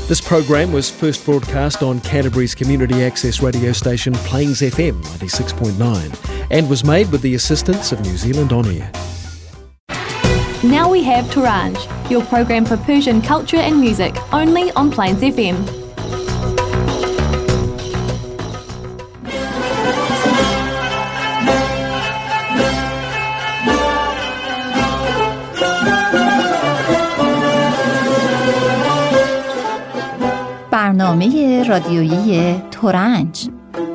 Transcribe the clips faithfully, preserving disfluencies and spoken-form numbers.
This program was first broadcast on Canterbury's community access radio station Plains F M ninety-six point nine and was made with the assistance of New Zealand On Air. Now we have Turanj, your program for Persian culture and music, only on Plains F M. برنامه رادیویی ترنج.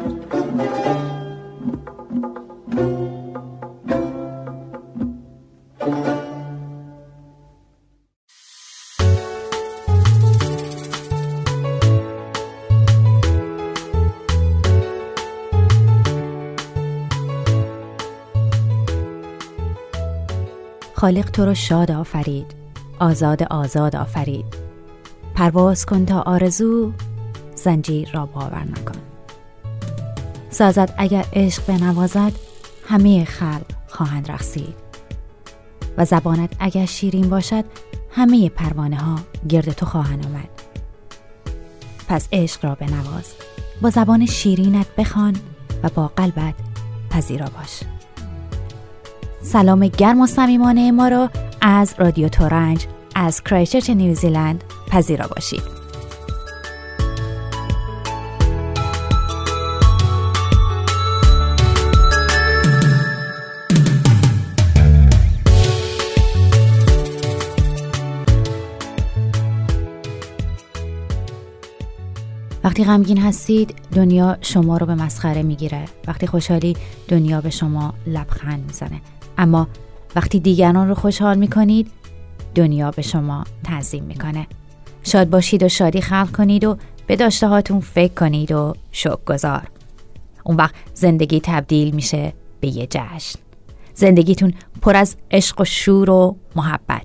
خالق تو رو شاد آفرید، آزاد آزاد آفرید. پرواز کن تا آرزو، زنجیر را باور نکن. سازد اگر عشق بنوازد، همه خلق خواهند رقصید. و زبانت اگر شیرین باشد، همه پروانه ها گرد تو خواهند آمد. پس عشق را بنواز، با زبان شیرینت بخوان و با قلبت پذیرا باش. سلام گرم و صمیمانه ما را از رادیو ترنج از کرایستچرچ نیوزیلند پذیرا باشید. وقتی غمگین هستید، دنیا شما رو به مسخره میگیره. وقتی خوشحالی، دنیا به شما لبخند میزنه. اما وقتی دیگران رو خوشحال میکنید، دنیا به شما تعظیم میکنه. شاد باشید و شادی خلق کنید و به داشته هاتون فکر کنید و شکرگزار. اون وقت زندگی تبدیل میشه به یه جشن. زندگیتون پر از عشق و شور و محبت.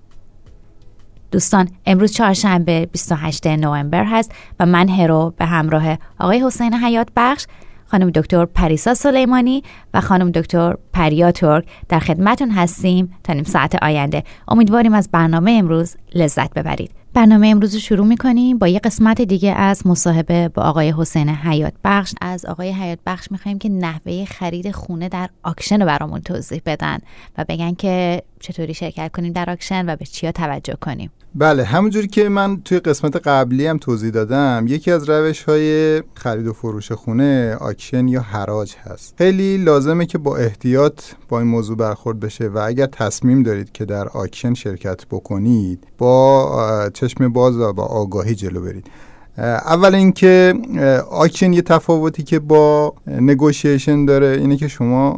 دوستان، امروز چهارشنبه بیست و هشتم نوامبر هست و من هرو به همراه آقای حسین حیات بخش، خانم دکتر پریسا سلیمانی و خانم دکتر پریا ترک در خدمتون هستیم تا نیم ساعت آینده. امیدواریم از برنامه امروز لذت ببرید. برنامه امروز رو شروع می‌کنیم با یه قسمت دیگه از مصاحبه با آقای حسین حیات بخش. از آقای حیات بخش می‌خوایم که نحوه خرید خونه در آکشن رو برامون توضیح بدن و بگن که چطوری شرکت کنیم در آکشن و به چیا توجه کنیم. بله، همونجوری که من توی قسمت قبلی هم توضیح دادم، یکی از روش‌های خرید و فروش خونه آکشن یا حراج هست. خیلی لازمه که با احتیاط با این موضوع برخورد بشه و اگر تصمیم دارید که در آکشن شرکت بکنید، با چشم باز و با آگاهی جلو برید. اول اینکه آکشن یه تفاوتی که با نگوشیشن داره اینه که شما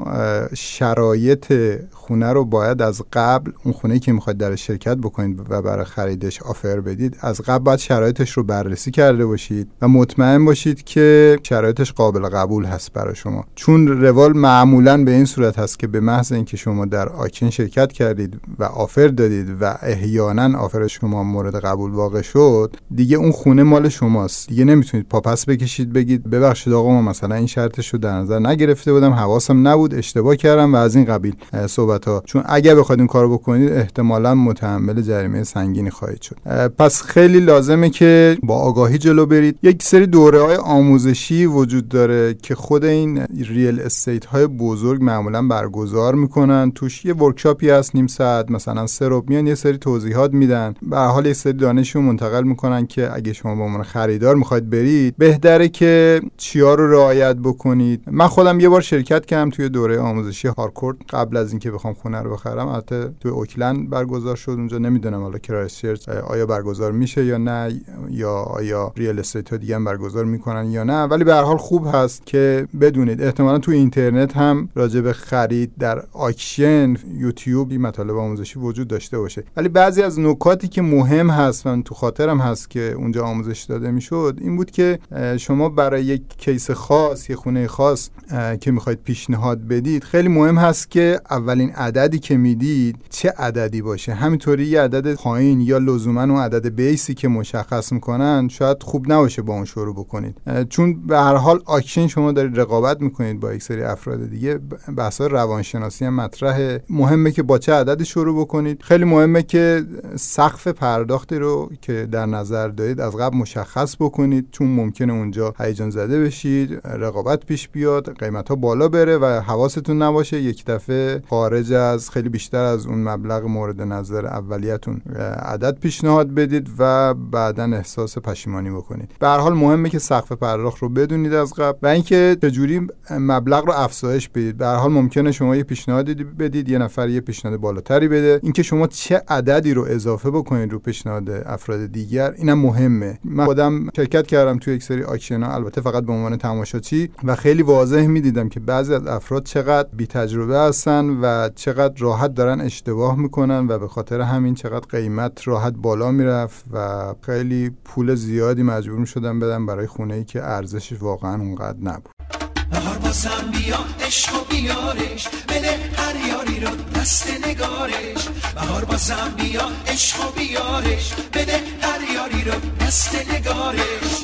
شرایط خونه رو باید از قبل، اون خونه‌ای که میخواید در شرکت بکنید و برای خریدش آفر بدید، از قبل باید شرایطش رو بررسی کرده باشید و مطمئن باشید که شرایطش قابل قبول هست برای شما. چون روال معمولاً به این صورت هست که به محض اینکه شما در آکشن شرکت کردید و آفر دادید و احیانا آفر شما مورد قبول واقع شد، دیگه اون خونه مال شماست. دیگه نمیتونید پاپس بکشید بگید ببخشید آقا ما مثلا این شرطش رو در نظر نگرفته بودم، حواسم نبود، اشتباه کردم و از این قبیل صحبت ها. چون اگر بخواید این کارو بکنید احتمالاً متحمل جریمه سنگینی خواهید شد. پس خیلی لازمه که با آگاهی جلو برید. یک سری دوره‌های آموزشی وجود داره که خود این ریل استیت های بزرگ معمولاً برگزار میکنن. توش یه ورکشاپی هست نیم ساعت، مثلا سه ربع، میان یه سری توضیحات میدن. به هر حال یه سری دانشو منتقل میکنن که اگه شما به عنوان خریدار میخواید برید، بهتره که چیا رو رعایت بکنید. من خودم یه بار شرکت کردم توی دوره آموزشی هارکورد قبل از اینکه بخوام خونه رو بخرم. البته توی اوکلند برگزار شد اونجا، نمیدونم حالا کرایستچرچ آیا برگزار میشه یا نه، یا آیا ریل استیت ها دیگه هم برگزار میکنن یا نه، ولی به هر حال خوب هست که بدونید. احتمالاً توی اینترنت هم راجع به خرید در آکشن، یوتیوب این مطالب آموزشی وجود داشته باشه. ولی بعضی از نکاتی که مهم هست و تو خاطرم هست که اونجا آموزش داده میشد این بود که شما برای یک کیس خاص، یک خونه خاص که میخواید پیشنهاد بدید، خیلی مهم هست که اولین عددی که میدید چه عددی باشه. همینطوری یه عدد پایین یا لزوما اون عدد بیسی که مشخص میکنن شاید خوب نباشه با اون شروع بکنید، چون به هر حال آکشن شما دارید رقابت میکنید با یک سری افراد دیگه. بحث‌های روانشناسی هم مطرحه. مهمه که با چه عددی شروع بکنید. خیلی مهمه که سقف پرداختی رو که در نظر دارید از قبل مشخص بکنید، چون ممکنه اونجا هیجان زده بشید، رقابت پیش بیاد، قیمت‌ها بالا بره و حواستون نباشه یک دفعه خارج از خیلی بیشتر از اون مبلغ مورد نظر اولیتون عدد پیشنهاد بدید و بعداً احساس پشیمانی بکنید. به هر حال مهمه که سقف پرداخت رو بدونید از قبل و اینکه چجوری مبلغ رو افزایش بدید. به هر حال ممکنه شما یه پیشنهادی بدید، یه نفر یه پیشنهاد بالاتری بده، اینکه شما چه عددی رو اضافه بکنید رو پیشنهاد افراد دیگر اینم مهمه. من خودم شرکت کردم توی یک سری آکشن‌ها، البته فقط به عنوان تماشاچی، و خیلی واضح می‌دیدم که بعضی از افراد چقدر بی تجربه هستن و چقدر راحت دارن اشتباه میکنن و به خاطر همین چقدر قیمت راحت بالا میرفت و خیلی پول زیادی مجبور میشدن بدن برای خونه‌ای که ارزشش واقعا اونقدر نبود. بهار بازم بیا عشق و بیارش، بده هر یاری رو دست نگارش. بهار بازم بیا عشق و بیارش، بده هر یاری رو دست نگارش.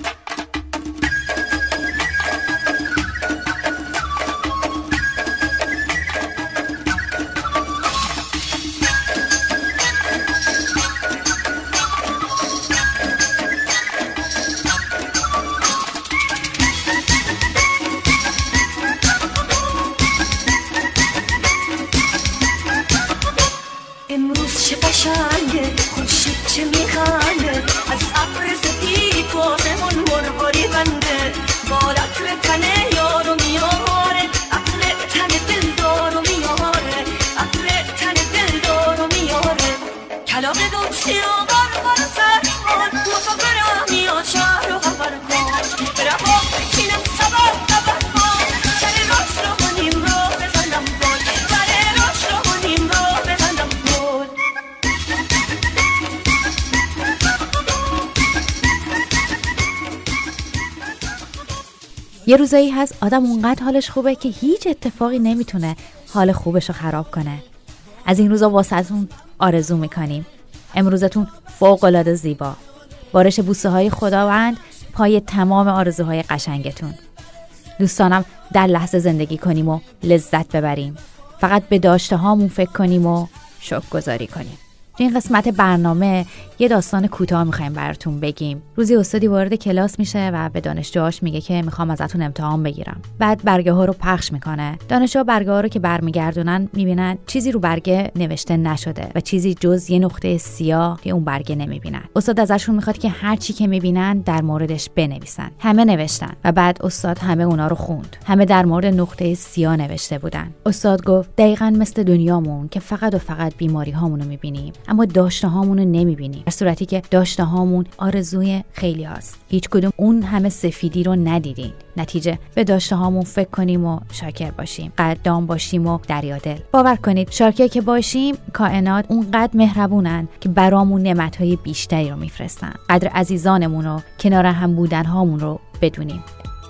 یه روزایی هست آدم اونقدر حالش خوبه که هیچ اتفاقی نمیتونه حال خوبش رو خراب کنه. از این روزا واسهتون آرزو میکنیم امروزتون فوق‌العاده زیبا، بارش بوسه های خداوند پای تمام آرزوهای قشنگتون. دوستانم در لحظه زندگی کنیم و لذت ببریم، فقط به داشته هامون فکر کنیم و شکرگزاری کنیم. تو این قسمت برنامه یه داستان کوتاه میخوایم براتون بگیم. روزی استادی وارد کلاس میشه و به دانشجوهاش میگه که میخوام ازتون امتحان بگیرم. بعد برگه ها رو پخش میکنه. دانشجوها برگه ها رو که برمیگردونن میبینن چیزی رو برگه نوشته نشده و چیزی جز یه نقطه سیاه که اون برگه نمیبینن. استاد ازشون میخواد که هر چی که میبینن در موردش بنویسن. همه نوشتن و بعد استاد همه اونا رو خوند. همه در مورد نقطه سیاه نوشته بودن. استاد گفت دقیقاً مثل دنیامون که فقط و فقط بیماری هامون رو میبینیم اما داشته هامون رو نمیبینیم، در صورتی که داشته هامون آرزوی خیلی هاست. هیچ کدوم اون همه سفیدی رو ندیدین. نتیجه به داشته هامون فکر کنیم و شاکر باشیم، قدردان باشیم و دریادل. باور کنید شاکر که باشیم کائنات اونقدر مهربونن که برامون نعمت‌های بیشتری رو میفرستن. قدر عزیزانمون رو، کنار هم بودن هامون رو بدونیم.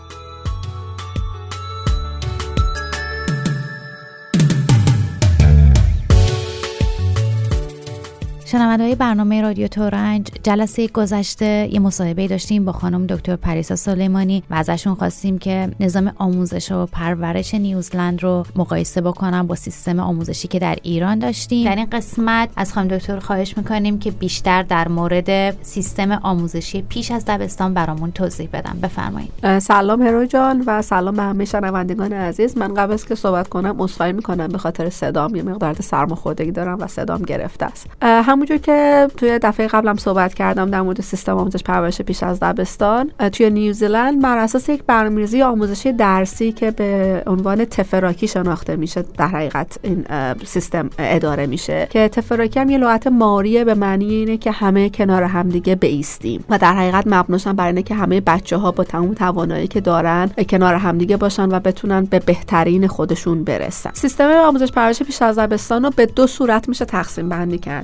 شنونده‌های برنامه رادیو تورنج، جلسه گذشته یه مصاحبه داشتیم با خانم دکتر پریسا سلیمانی و ازشون خواستیم که نظام آموزش و پرورش نیوزلند رو مقایسه بکنم با سیستم آموزشی که در ایران داشتیم. در این قسمت از خانم دکتر خواهش میکنیم که بیشتر در مورد سیستم آموزشی پیش از دبستان برامون توضیح بدن. بفرمایید. سلام هرو جان و سلام به همه شنوندگان عزیز. من قبل از که صحبت کنم عذرخواهی میکنم به خاطر صدام، یه مقدار سرماخوردگی دارم و صدام گرفته است. همونجور که توی دفعه قبلم صحبت کردم در مورد سیستم آموزش پرورش پیش از دبستان توی نیوزلند بر اساس یک برنامه‌ریزی آموزشی درسی که به عنوان تفراکی شناخته میشه در حقیقت این سیستم اداره میشه، که تفراکی هم یه لغت ماریه به معنی اینه که همه کنار همدیگه بایستیم و در حقیقت مبناش هم بر اینه که همه بچه‌ها با تمام توانایی که دارن کنار همدیگه باشن و بتونن به بهترین خودشون برسن. سیستم آموزش پرورش پیش از دبستان رو به دو صورت میشه تقسیم بندی کرد. مدل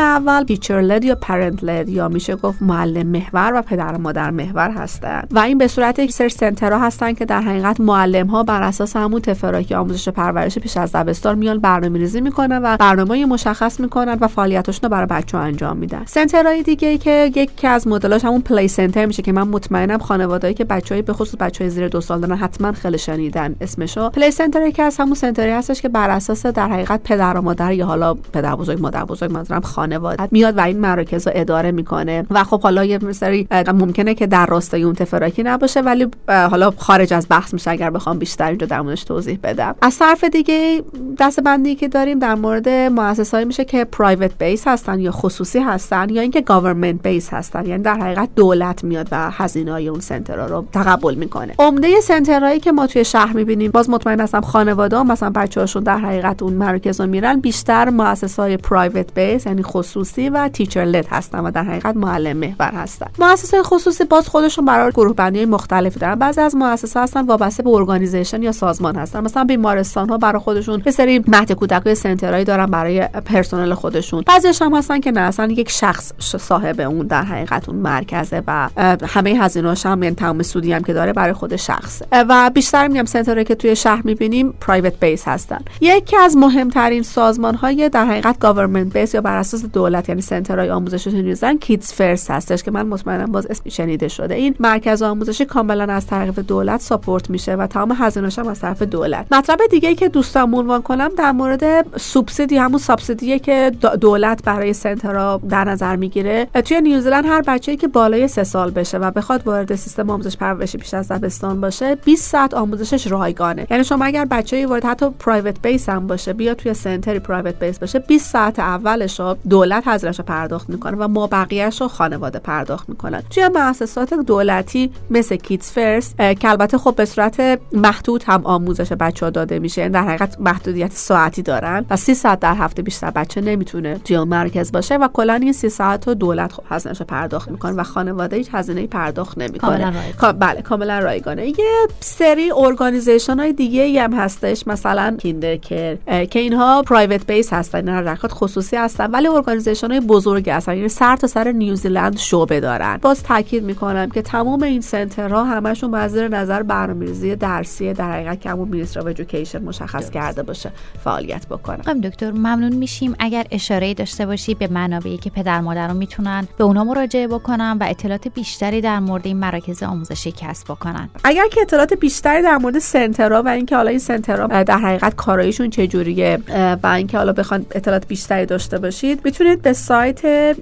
اول تیچر لد یا پرنت لد یا میشه گفت معلم محور و پدر مادر محور هستند و این به صورت یک سری سنترها هستن که در حقیقت معلم ها بر اساس همون تفراکی آموزش پرورش پیش از دبستان میان برنامه‌ریزی میکنن و برنامه‌ای مشخص میکنن و فعالیتاشون رو برای بچه‌ها انجام میدن. سنترهای دیگه که یکی از مدلاش همون پلی سنتر میشه که من مطمئنم خانواده‌ای که بچه‌ای به خصوص بچه‌های زیر دو سال دارن حتما خیلی شنیدن اسمشو. پلی سنتر که از همون سنتری هستش که بر اساس در حقیقت پدر و مادر یا حالا پدر بزرگ مادر بزرگ منظورم خانواده میاد و این مراکز رو اداره میکنه و خب حالا یه سری ممکنه که در راستای اون تفراکی نباشه ولی حالا خارج از بحث میشه اگر بخوام بیشتر اینجا در موردش توضیح بدم. از طرف دیگه دسته‌بندی که داریم در مورد مؤسسه‌ای میشه که پرایوت بیس هستن یا خصوصی هستن یا اینکه گاورمنت بیس هستن، یعنی در حقیقت دولت میاد و هزینه‌های اون سنترها رو تقبل میکنه. عمده سنترهایی که ما توی شهر میبینیم باز مطمئن هستم خانواده ها مثلا بچه‌هاشون در حقیقت اون مراکز رو میرن، بیشتر مؤسسه‌های پرایوت بیس یعنی خصوصی و تیچر لد هستن و در حقیقت معلم محور هستن. مؤسسه‌های خصوصی باز خودشون برای گروه بندی مختلفی دارن. بعضی از مؤسسات هستن وابسته به ارگانیزیشن یا سازمان هستن، مثلا بیمارستان ها برای خودشون یه سری مهد کودکای سنترایی دارن برای پرسنل خودشون. بعضیش هم هستن که نه اصلا یک شخص صاحب اون در حقیقت اون مرکزه و همه هزینه‌اش هم یعنی تمام سودی هم که داره برای خود شخص و بیشتر میگم سنترایی که توی شهر میبینیم پرایوت بیس هستن. یکی از مهمترین سازمان‌های در حقیقت گاورمنت بیس یا بر اساس دولت یعنی سنترهای آموزشی نیزن کیدز فرست هستش که من مطمئنم باز اسم شنیده شده. این مرکز آموزشی کاملا از طرف دولت ساپورت میشه و تمام هزینه‌اش هم از طرف دولت. مطلب دیگه که دوستام عنوان کنم در مورد سوبسیدی، همون سابسیدیه که دولت برای سنترها در نظر میگیره. توی نیوزلند هر بچه‌ای که بالای سه سال بشه و بخواد وارد سیستم آموزش پرورشی پیش از دبستان باشه بیست ساعت آموزشش رایگانه. یعنی شما اگر بچه‌ای وارد حتی پرایوت بیس هم باشه بیاد توی سنتری پرایوت بیس باشه بیست ساعت اولش رو دولت هزینه‌اش پرداخت میکنه و ما بقیه‌اش رو خانواده پرداخت میکنن. توی مؤسسات دولتی مثل کیدز فرست که البته خب به صورت محدود هم آموزش بچه‌ها داده میشه، در حقیقت محدودیت ساعتی دارن و سی ساعت در هفته بیشتر بچه نمیتونه توی اون مرکز باشه و کلا این سی ساعت رو دولت خب هزینه‌اش پرداخت میکنه و خانواده هیچ هزینه‌ای پرداخت نمیکنه. بله کاملا رایگانه. یه سری ارگانیزیشن های دیگه هم هستش مثلا کیندرکر که اینها پرایوت بیس هستن، در حقیقت خصوصی هستن ولی ارگانیزیشن های بزرگی هستن، یعنی سر تا سر نیوزلند شعبه دارن. باز تاکید میکنم که تمام این سنترها همشون مزیر نظر برنامه‌ریزی درسی در حقیقت که همون مینیستری آف ادویکیشن مشخص کرده باشه فعالیت بکنن. خانم دکتر ممنون میشیم اگر اشاره‌ای داشته باشی به منابعی که پدر مادران میتونن به اونها مراجعه بکنن و اطلاعات بیشتری در مورد این مراکز آموزشی کسب بکنن. اگر که اطلاعات بیشتری در مورد سنترها و اینکه حالا این سنترها در حقیقت کارایشون چجوریه و اینکه حالا بخوان اطلاعات بیشتری داشته باشید میتونید به سایت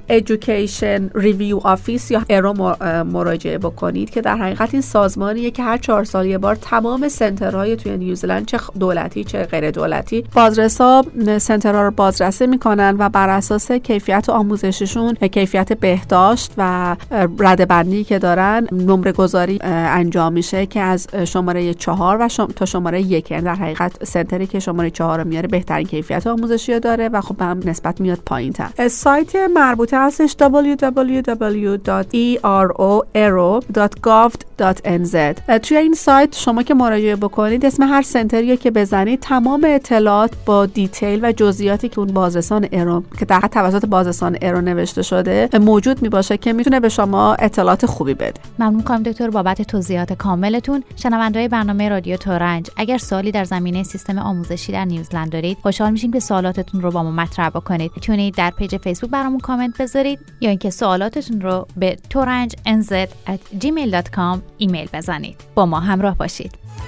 Education Review Office یا ایرو مراجعه بکنید که در حقیقت این سازمانیه که هر چهار سال یه بار تمام سنترهای توی نیوزلند چه دولتی چه غیر دولتی بازرسا سنترها رو بازرسی میکنن و بر اساس کیفیت آموزششون، کیفیت بهداشت و ردبندی که دارن نمره گذاری انجام میشه که از شماره چهار و شم... تا شماره یک، در حقیقت سنتری که شماره چهار رو میاره بهترین کیفیت آموزشی رو داره و خب هم نسبت میاد پایین تر. سایت مربوطه هستش دبلیو دبلیو دبلیو دات ای آر او ایرو دات گاو دات ان زد. توی این سایت شما که مراجعه بکنید اسم هر سنتری که بزنید تمام اطلاعات با دیتیل و جزئیاتی که اون بازرسان ایرو که در توسط بازرسان ایرو نوشته شده موجود می باشه که میتونه به شما اطلاعات خوبی بده. ممنون می‌کنم دکتر بابت توضیحات کاملتون. شنونده‌های برنامه رادیو تورنج اگر سوالی در زمینه سیستم آموزشی در نیوزلند دارید خوشحال میشیم که سوالاتتون رو با ما مطرح بکنید. میتونید در پیج فیسبوک برامون کامنت بذارید یا اینکه سوالاتتون رو به torange n z at gmail dot com ایمیل بزنید. با ما همراه باشید.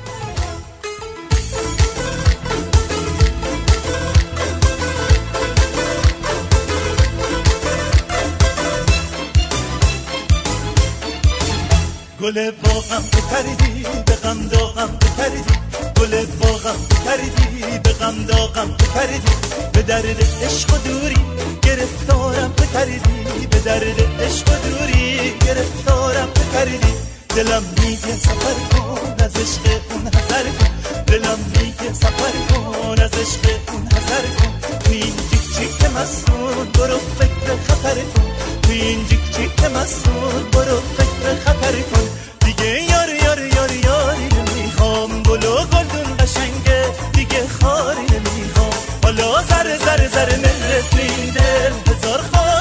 گل باغم بپریدی به غم داغم بپریدی، گل باغم بپریدی به غم داغم بپریدی، به درد عشق و دوری گرفتارم بپریدی، به درد عشق و دوری گرفتارم بپریدی. دلم میگه سفر کن از عشق اون حذر کن، دلم میگه سفر کن از عشق اون حذر کن، تو این جیک جیک مسون برو فکر خطر کن، تو این جیک جیک مسون برو فکر خطر کن. دیگه یار یار یار یاری نمیخوام، گل و گلدون قشنگه دیگه خاری نمیخوام، حالا زر زر زر ملت میده هزار خار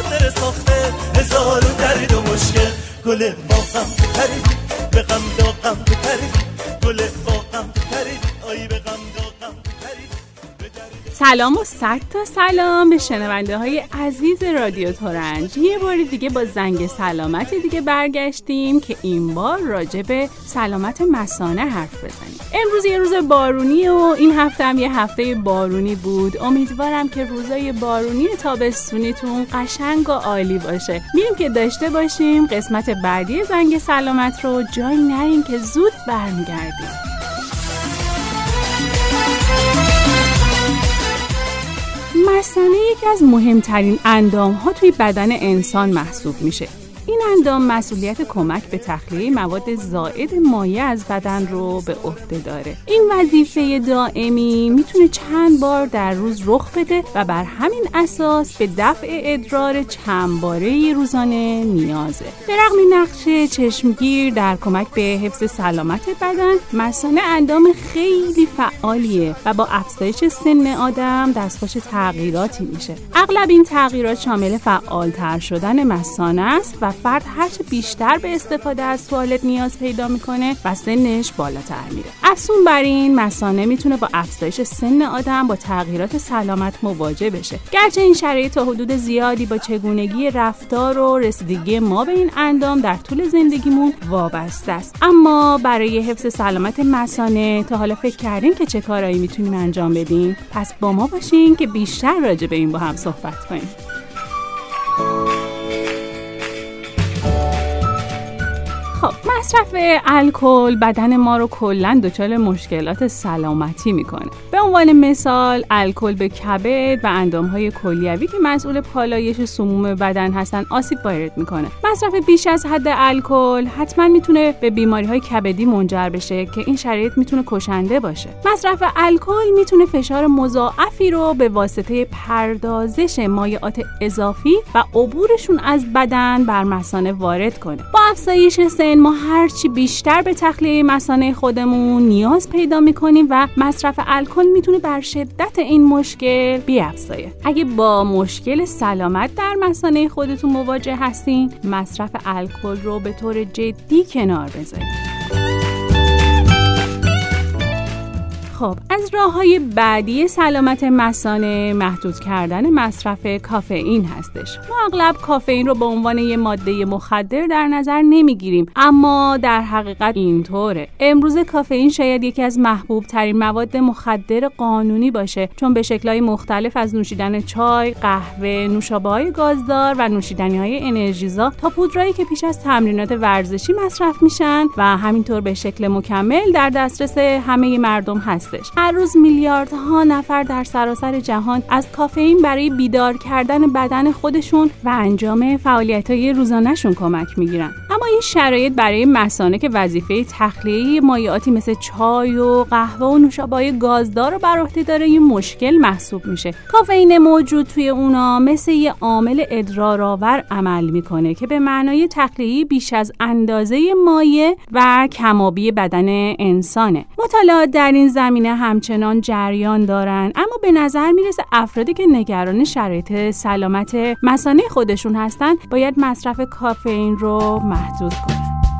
گل باغم بپری به غم داغم بپری گل باغم بپری آی به غم داغم بپری. سلام و صد تا سلام به شنونده های عزیز رادیو ترنج. یه بار دیگه با زنگ سلامت دیگه برگشتیم که این بار راجع به سلامت مثانه حرف بزنیم. امروز یه روز بارونی و این هفته هم یه هفته بارونی بود. امیدوارم که روزای بارونی تابستونیتون قشنگ و عالی باشه. میریم که داشته باشیم قسمت بعدی زنگ سلامت رو. جایی نریم که زود برمیگردیم. مثانه یکی از مهمترین اندام‌ها توی بدن انسان محسوب میشه. این اندام مسئولیت کمک به تخلیه مواد زائد مایع از بدن رو به عهده داره. این وظیفه دائمی میتونه چند بار در روز رخ بده و بر همین اساس به دفع ادرار چند باره روزانه نیازه. به رغم نقش چشمگیر در کمک به حفظ سلامت بدن، مثانه اندام خیلی فعالیه و با افزایش سن آدم دستخوش تغییراتی میشه. اغلب این تغییرات شامل فعالتر شدن مثانه است و فرد هرچه بیشتر به استفاده از توالت نیاز پیدا میکنه و سنش بالاتر میره. افزون بر این، مثانه میتونه با افزایش سن آدم با تغییرات سلامت مواجه بشه. گرچه این شرایط تا حدود زیادی با چگونگی رفتار و رسیدگی ما به این اندام در طول زندگیمون وابسته است، اما برای حفظ سلامت مثانه تا حالا فکر کردین که چه کارایی میتونیم انجام بدیم؟ پس با ما باشین که بیشتر راجع به این با هم صحبت کنیم. خب، مصرف الکل بدن ما رو کلاً دچار مشکلات سلامتی میکنه. به عنوان مثال، الکل به کبد و اندامهای کلیوی که مسئول پالایش سموم بدن هستن آسیب وارد میکنه. مصرف بیش از حد الکل حتما میتونه به بیماریهای کبدی منجر بشه که این شرایط میتونه کشنده باشه. مصرف الکل میتونه فشار مضاعفی رو به واسطه پردازش مایعات اضافی و عبورشون از بدن بر مثانه وارد کنه. با افزایش سن ما هرچی بیشتر به تخلیه مثانه خودمون نیاز پیدا میکنیم و مصرف الکل میتونه بر شدت این مشکل بیفزایه. اگه با مشکل سلامت در مثانه خودتون مواجه هستین، مصرف الکل رو به طور جدی کنار بذارید. خب، از راه‌های بعدی سلامت مثانه محدود کردن مصرف کافئین هستش. ما اغلب کافئین رو به عنوان یه ماده مخدر در نظر نمیگیریم، اما در حقیقت اینطوره. امروز کافئین شاید یکی از محبوب ترین مواد مخدر قانونی باشه، چون به شکل‌های مختلف از نوشیدن چای، قهوه، نوشابه‌های گازدار و نوشیدنی‌های انرژیزا تا پودرایی که پیش از تمرینات ورزشی مصرف میشن و همینطور به شکل مکمل در دسترس همه مردم هست. هر روز میلیاردها نفر در سراسر جهان از کافئین برای بیدار کردن بدن خودشون و انجام فعالیت‌های روزانه‌شون کمک میگیرن. اما این شرایط برای مثانه که وظیفه تخلیه مایعاتی مثل چای و قهوه و نوشابه‌های گازدار رو بر عهده داره، یه مشکل محسوب میشه. کافئین موجود توی اونا مثل یه عامل ادرارآور عمل میکنه که به معنای تخلیه بیش از اندازه مایع و کم‌آبی بدن انسانه. مطالعات در این زمینه همچنان جریان دارن، اما به نظر میرسه افرادی که نگران شرایط سلامت مثانه خودشون هستن باید مصرف کافئین رو محدود کنن.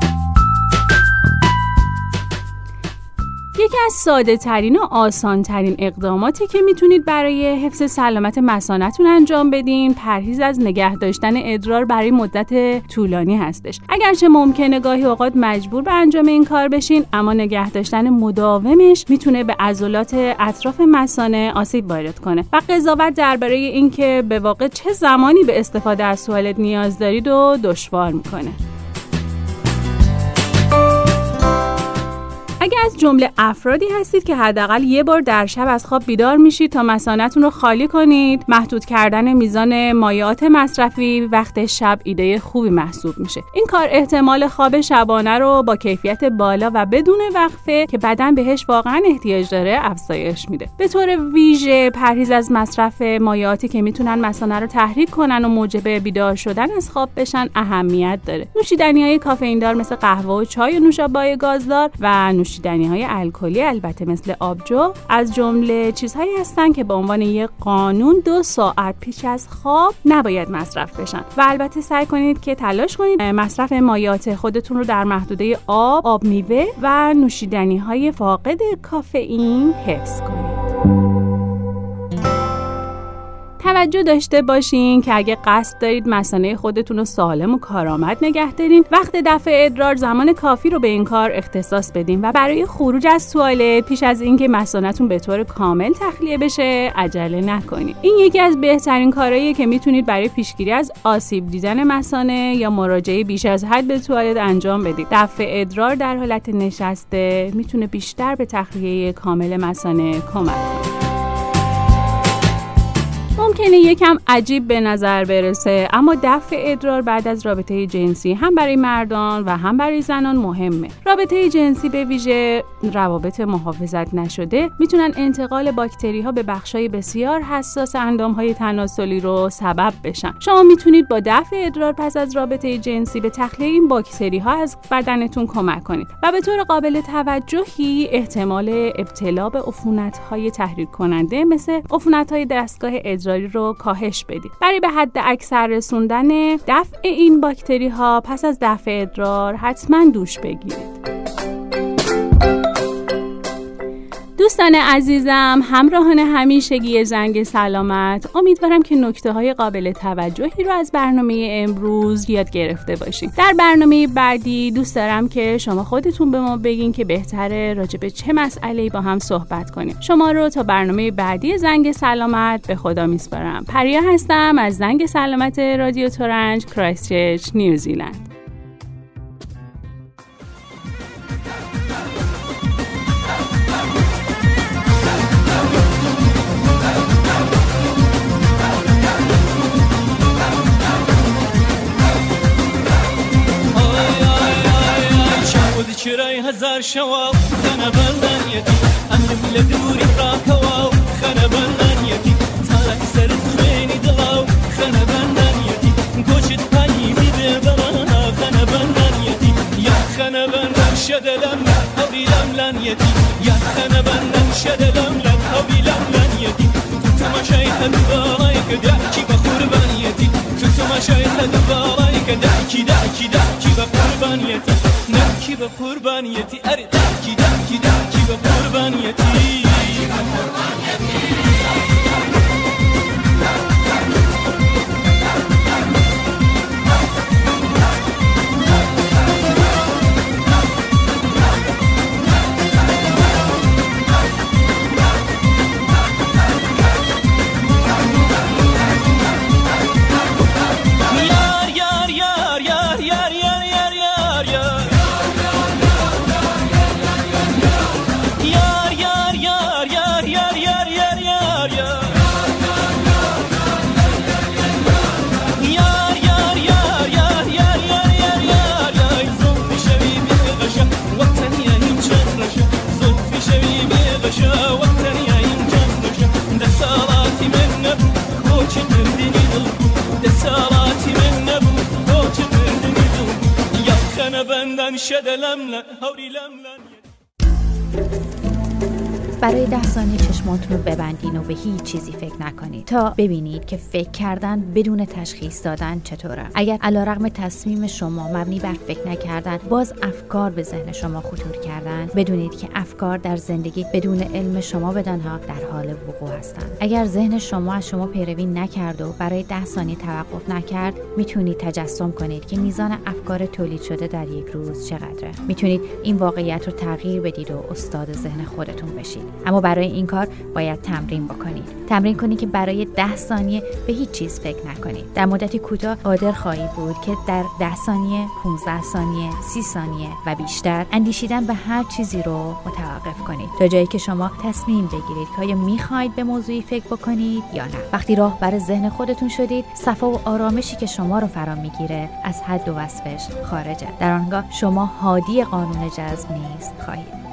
یکی از ساده ترین و آسان ترین اقداماتی که میتونید برای حفظ سلامت مثانه‌تون انجام بدین پرهیز از نگه داشتن ادرار برای مدت طولانی هستش. اگرچه ممکنه گاهی اوقات مجبور به انجام این کار بشین، اما نگه داشتن مداومش میتونه به عضلات اطراف مثانه آسیب وارد کنه و قضاوت درباره اینکه به واقع چه زمانی به استفاده از توالت نیاز دارید و دشوار میکنه. اگه از جمله افرادی هستید که حداقل یه بار در شب از خواب بیدار میشید تا مثانه‌تون رو خالی کنید، محدود کردن میزان مایعات مصرفی وقت شب ایده خوبی محسوب میشه. این کار احتمال خواب شبانه رو با کیفیت بالا و بدون وقفه که بدن بهش واقعا احتیاج داره افزایش میده. به طور ویژه پرهیز از مصرف مایعاتی که میتونن مثانه رو تحریک کنن و موجب بیدار شدن از خواب بشن اهمیت داره. نوشیدنی‌های کافئین دار مثل قهوه و چای و نوشابه‌های گازدار و نوشیدنی نوشیدنی‌های الکلی البته مثل آبجو از جمله چیزهایی هستن که به عنوان یک قانون دو ساعت پیش از خواب نباید مصرف بشن و البته سعی کنید که تلاش کنید مصرف مایعات خودتون رو در محدوده آب، آب میوه و نوشیدنی‌های فاقد کافئین حفظ کنید. توجه داشته باشین که اگه قصد دارید مثانه خودتون رو سالم و کارآمد نگه دارین، وقت دفع ادرار زمان کافی رو به این کار اختصاص بدین و برای خروج از توالت پیش از اینکه مثانه‌تون به طور کامل تخلیه بشه عجله نکنید. این یکی از بهترین کارهاییه که میتونید برای پیشگیری از آسیب دیدن مثانه یا مراجعه بیش از حد به توالت انجام بدید. دفع ادرار در حالت نشسته میتونه بیشتر به تخلیه کامل مثانه کمک کنه. ممکنه یکم عجیب به نظر برسه، اما دفع ادرار بعد از رابطه جنسی هم برای مردان و هم برای زنان مهمه. رابطه جنسی به ویژه روابط محافظت نشده میتونن انتقال باکتری ها به بخشای بسیار حساس اندام های تناسلی رو سبب بشن. شما میتونید با دفع ادرار پس از رابطه جنسی به تخلیه این باکتری ها از بدنتون کمک کنید و به طور قابل توجهی احتمال ابتلا به عفونت های تحریک کننده مثل عفونت های دستگاه ادراری رو کاهش بدید. برای به حد اکثر رسوندن دفع این باکتری ها پس از دفع ادرار حتما دوش بگیرید. دوستان عزیزم، همراهان همیشگی زنگ سلامت، امیدوارم که نکته‌های قابل توجهی رو از برنامه امروز یاد گرفته باشین. در برنامه بعدی دوست دارم که شما خودتون به ما بگین که بهتره راجع به چه مسئله‌ای با هم صحبت کنیم. شما رو تا برنامه بعدی زنگ سلامت به خدا میسپارم. پریا هستم از زنگ سلامت رادیو تورنج، کرایستچرچ، نیوزیلند. چرای هزار شوا خنا بلانیتی امن لدوری راکوا خنا بلانیتی تارک سر خمینی دلاو خنا بلانیتی گوشت پاییزی ببرا خنا بلانیتی یا خنا بلان شدلم هوی لملانیتی یا خنا بلان شدلم لم هوی لملانیتی تو ماشای هدوای کدا کی بقربانیتی تو ماشای هدوای کدا کی دا کی دا کی بقربانیتی کی به قربانیتی اری کی دا کی دا کی به قربانیتی برای ده ثانیه چشماتون رو ببندین و به هیچ چیزی فکر نکنید تا ببینید که فکر کردن بدون تشخیص دادن چطوره. اگر علیرغم تصمیم شما مبنی بر فکر نکردن باز افکار به ذهن شما خطور کردن، بدونید که افکار در زندگی بدون علم شما بدانها در حال وقوع هستند. اگر ذهن شما از شما پیروی نکرد و برای ده ثانیه توقف نکرد، میتونید تجسم کنید که میزان افکار تولید شده در یک روز چقدره. میتونید این واقعیت رو تغییر بدید و استاد ذهن خودتون بشید. اما برای این کار باید تمرین بکنید. تمرین کنید که برای ده ثانیه به هیچ چیز فکر نکنید. در مدتی کوتاه قادر خواهید بود که در ده ثانیه، پانزده ثانیه، سی ثانیه و بیشتر اندیشیدن به هر چیزی رو متوقف کنید تا جایی که شما تصمیم بگیرید که آیا میخواید به موضوعی فکر بکنید یا نه. وقتی راهبر ذهن خودتون شدید، صفا و آرامشی که شما رو فرا میگیره از حد و وصفش خارجه. در آنگاه شما هادی قانون جذب نیز خواهید.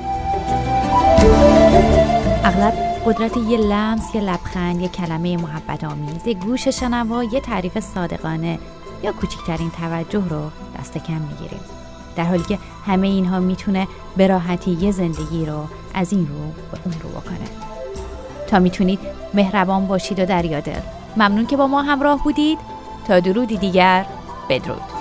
اغلب قدرت یه لمس، یه لبخند، یه کلمه محبت آمیز، یه گوش شنوا، یه تعریف صادقانه یا کوچکترین توجه رو دست کم میگیریم. در حالی که همه اینها میتونه به راحتی یه زندگی رو از این رو به اون رو بکنه. تا میتونید مهربان باشید و دریادل. ممنون که با ما همراه بودید. تا درودی دیگر، بدرود.